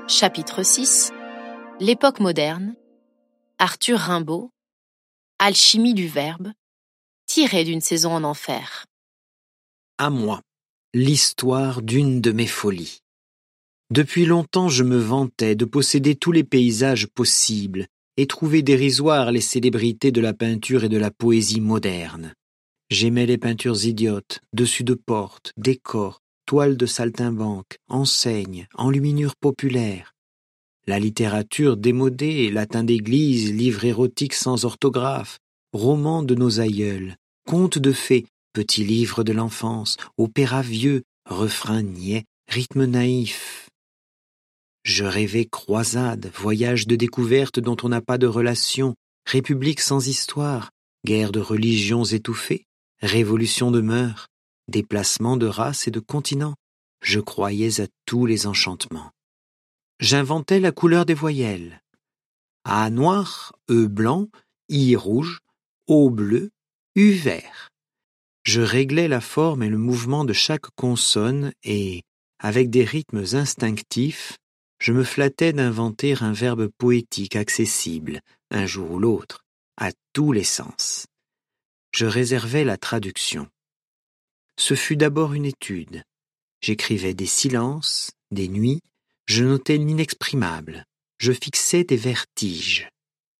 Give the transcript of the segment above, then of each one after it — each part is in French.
Chapitre 6 L'époque moderne, Arthur Rimbaud, Alchimie du verbe, tiré d'une saison en enfer. À moi, l'histoire d'une de mes folies. Depuis longtemps je me vantais de posséder tous les paysages possibles et trouvais dérisoires les célébrités de la peinture et de la poésie moderne. J'aimais les peintures idiotes, dessus de portes, décors, toiles de saltimbanque, enseignes, enluminures populaires. La littérature démodée, latin d'église, livres érotiques sans orthographe, romans de nos aïeuls, contes de fées, petits livres de l'enfance, opéras vieux, refrains niais, rythmes naïfs. Je rêvais croisades, voyages de découverte dont on n'a pas de relation, républiques sans histoire, guerres de religions étouffées, révolutions de mœurs, déplacements de races et de continents. Je croyais à tous les enchantements. J'inventais la couleur des voyelles. A noir, E blanc, I rouge, O bleu, U vert. Je réglais la forme et le mouvement de chaque consonne et, avec des rythmes instinctifs, je me flattais d'inventer un verbe poétique accessible, un jour ou l'autre, à tous les sens. Je réservais la traduction. Ce fut d'abord une étude. J'écrivais des silences, des nuits, je notais l'inexprimable, je fixais des vertiges.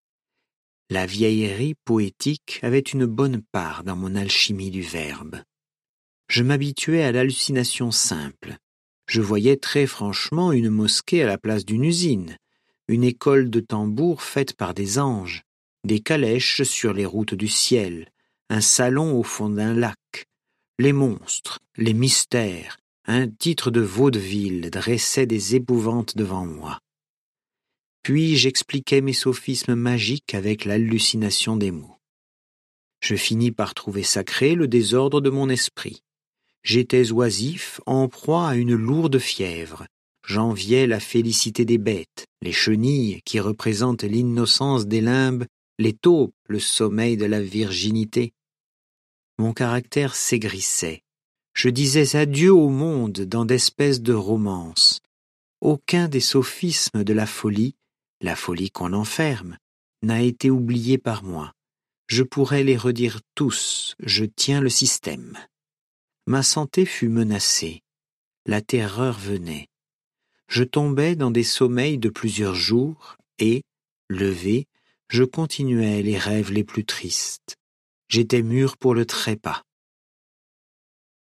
La vieillerie poétique avait une bonne part dans mon alchimie du verbe. Je m'habituais à l'hallucination simple. Je voyais très franchement une mosquée à la place d'une usine, une école de tambours faite par des anges, des calèches sur les routes du ciel, un salon au fond d'un lac, les monstres, les mystères, un titre de vaudeville dressait des épouvantes devant moi. Puis j'expliquais mes sophismes magiques avec l'hallucination des mots. Je finis par trouver sacré le désordre de mon esprit. J'étais oisif, en proie à une lourde fièvre. J'enviais la félicité des bêtes, les chenilles qui représentent l'innocence des limbes, les taupes, le sommeil de la virginité. Mon caractère s'aigrissait. Je disais adieu au monde dans d'espèces de romances. Aucun des sophismes de la folie qu'on enferme, n'a été oublié par moi. Je pourrais les redire tous, je tiens le système. Ma santé fut menacée. La terreur venait. Je tombais dans des sommeils de plusieurs jours et, levé, je continuais les rêves les plus tristes. J'étais mûr pour le trépas.